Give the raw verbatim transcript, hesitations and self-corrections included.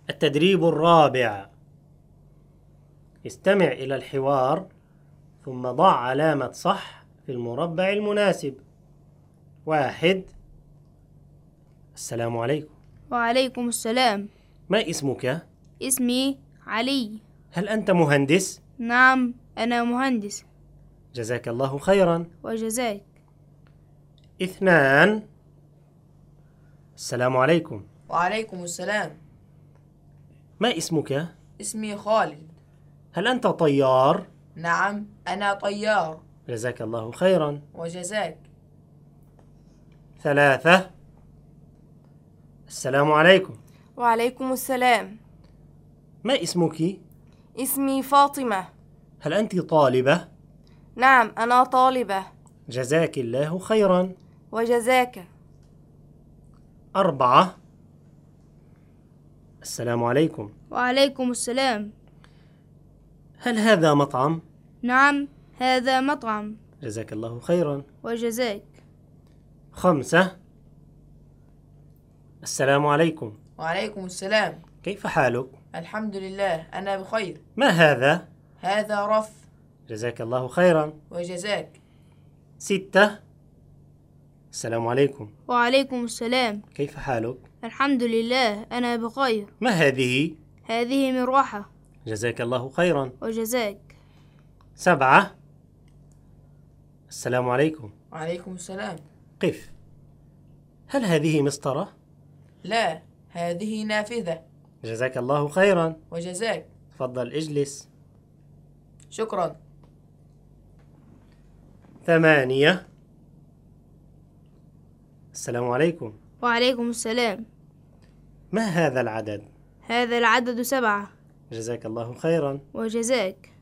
التدريب الرابع: استمع إلى الحوار ثم ضع علامة صح في المربع المناسب. واحد: السلام عليكم. وعليكم السلام. ما اسمك؟ اسمي علي. هل أنت مهندس؟ نعم، أنا مهندس. جزاك الله خيرا. وجزاك. اثنان: السلام عليكم. وعليكم السلام. ما اسمك؟ اسمي خالد. هل أنت طيار؟ نعم، أنا طيار. جزاك الله خيرا. وجزاك. ثلاثة: السلام عليكم. وعليكم السلام. ما اسمك؟ اسمي فاطمة. هل أنت طالبة؟ نعم، أنا طالبة. جزاك الله خيرا. وجزاك. أربعة: السلام عليكم. وعليكم السلام. هل هذا مطعم؟ نعم، هذا مطعم. جزاك الله خيرا. وجزاك. خمسة: السلام عليكم. وعليكم السلام. كيف حالك؟ الحمد لله، أنا بخير. ما هذا؟ هذا رف. جزاك الله خيرا. وجزاك. ستة: السلام عليكم. وعليكم السلام. كيف حالك؟ الحمد لله، أنا بخير. ما هذه؟ هذه مروحة. جزاك الله خيرا. وجزاك. سبعة: السلام عليكم. وعليكم السلام. قف. هل هذه مسطرة؟ لا، هذه نافذة. جزاك الله خيرا. وجزاك. تفضل اجلس. شكرا. ثمانية: السلام عليكم. وعليكم السلام. ما هذا العدد؟ هذا العدد سبعة. جزاك الله خيرا. وجزاك.